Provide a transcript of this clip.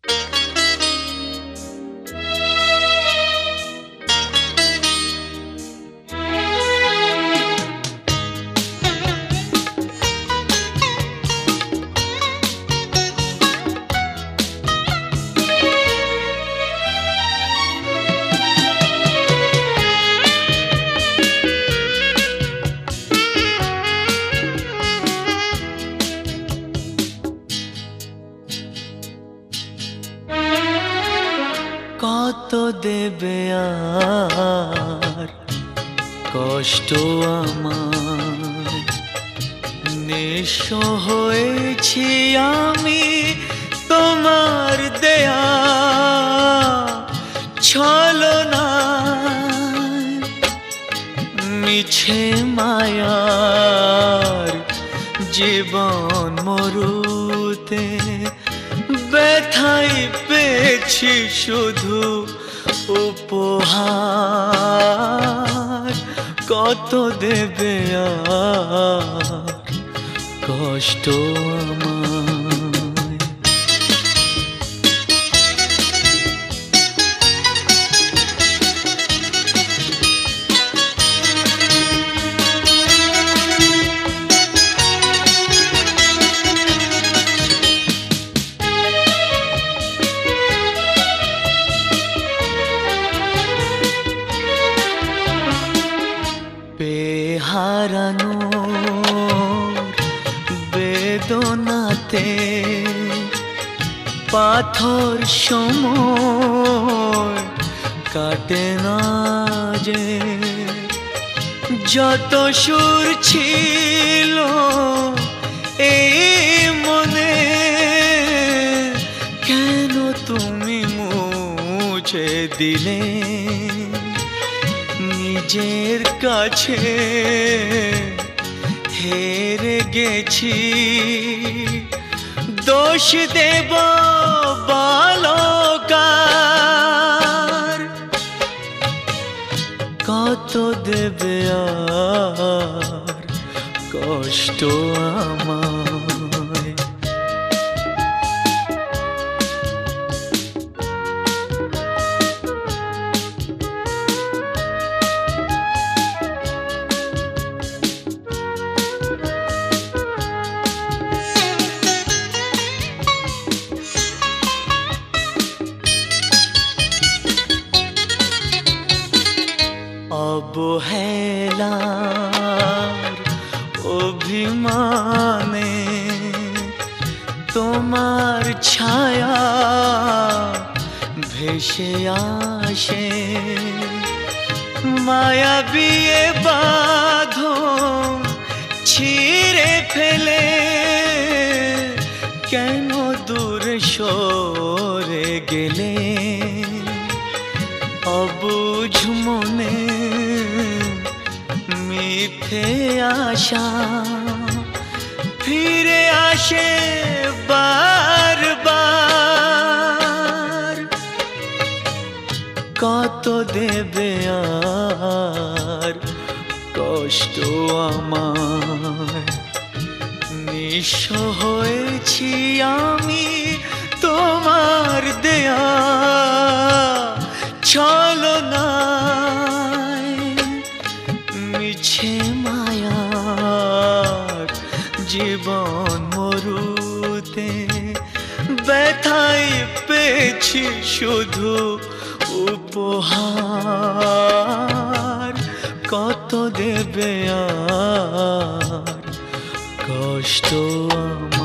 কত দেবে আর কষ্ট আমার, নিঃস্ব হয়েছি আমি তোমার দেয়া ছলনায়, মিছে মায়ার জীবন মরুতে ব্যথাই পেয়েছি শুধু উপহার। কত দেবে আর কষ্ট আমায়। হারানোর বেদনাতে পাথর সময় কাটে না যে, যত সুর ছিল এই মনে কেন তুমি মুছে দিলে। নিজের কাছে হেরে গেছি, দোষ দেব বালকার। কত দেবে আর কষ্ট আমায়। অবহেলার অভিমানে তোমার ছায়া ভেসে আসে, মায়াবী বাঁধন ছিঁড়ে ফেলে কেন দূরে সরে গেলে। অবুঝ মনে মিথ্যে আশা ফিরে আসে বারবার। কত দেবে আর কষ্ট আমায়। নিঃস্ব হয়েছি আমি তোমার দেয়া ছলনায়, মিছে মায়ার জীবন মরুতে ব্যথাই পেয়েছি শুধু উপহার। কত দেবে আর কষ্ট আমার।